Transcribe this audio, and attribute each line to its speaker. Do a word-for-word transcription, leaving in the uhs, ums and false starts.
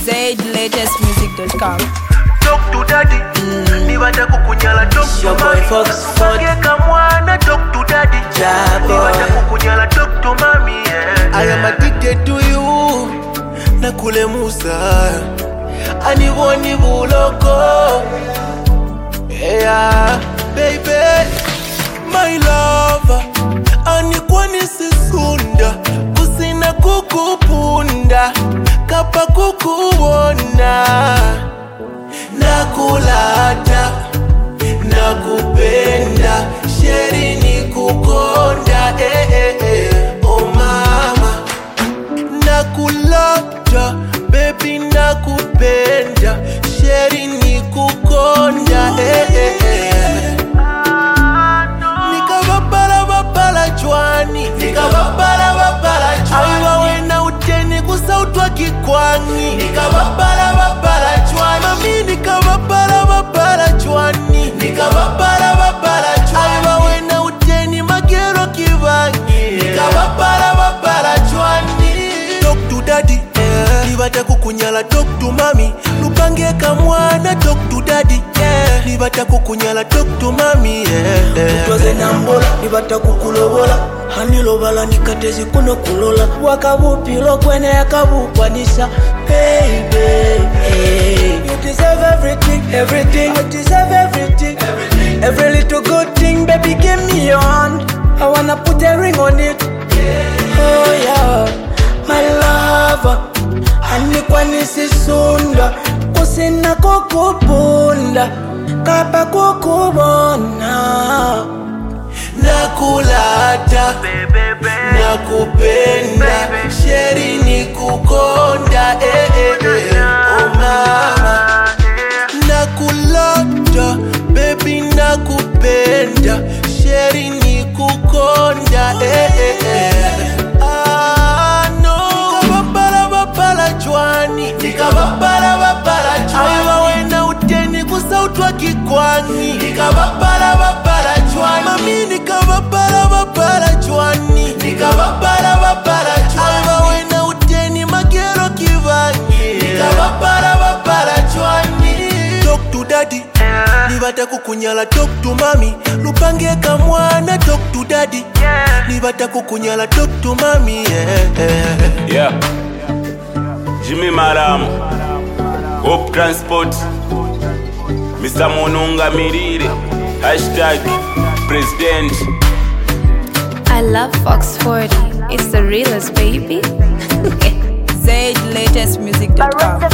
Speaker 1: zed latest music dot com.
Speaker 2: Talk to daddy, mm. Nibata kukunyala talk to mommy. Fageka mwana talk to daddy, yeah, nibata kukunyala talk to mommy, yeah. I am addicted to you, nakule musa, aniwoni buloko, yeah, baby, my lover, anikwani sisunda, kusina kukupunda, kapa kukuwona. Nakulata, nakupenda, sheri ni kukonda, eh eh eh, oh mama. Nakulata, baby nakupenda, sheri ni kukonda, eh eh eh. Nikababala babala chwani, nikababala babala chwani. Aiwa wena uteni kusautwa kikwangi, nikababala babala chwani. Mami nikababala babala chwani, nikababala babala chwani. Aiwa wena uteni magero kivangi, nikababala babala chwani. Talk to daddy, yeah. Nibata kukunyala talk to mami. Lupange kamwana talk to daddy, yeah. Nibata kukunyala talk to mami, yeah, yeah.
Speaker 3: Tuwaze nambola, nibata kukulobola. Hanilo bala nikatezi kuno kulola. Wakabupilo kwene yakabukwanisa. Baby, hey. You deserve everything, everything. I deserve everything, everything. Every little good thing, baby, give me your hand. I wanna put a ring on it, yeah. Oh yeah, my lover. Anikwani sisunda, kusina kukupunda, kapa kukubona.
Speaker 2: Nakulata, nakupenda, sheri ni kukonda, eh eh eh, oh mama. Nakulata, baby nakupenda, sheri ni kukonda, eh eh eh. Ah no, nikababala babala chwani, nikababala babala chwani. Aiwa wena uteni kusautwa kikwangi, nikababala babala chwani. Mami nikababala babala chwani, nikababala babala chwani. Aiwa wena uteni magero kivangi, nikababala babala chwani. Talk to daddy, yeah. Nibata kukunyala talk to mami. Lupange kamwana talk to daddy, yeah. Nibata kukunyala talk to mami, yeah, yeah.
Speaker 4: Yeah. Jimmy Maramu, Hope Transport, Mister Monunga Mirire, hashtag President.
Speaker 1: I love Fox forty. It's the realest, baby. zed latest music dot com.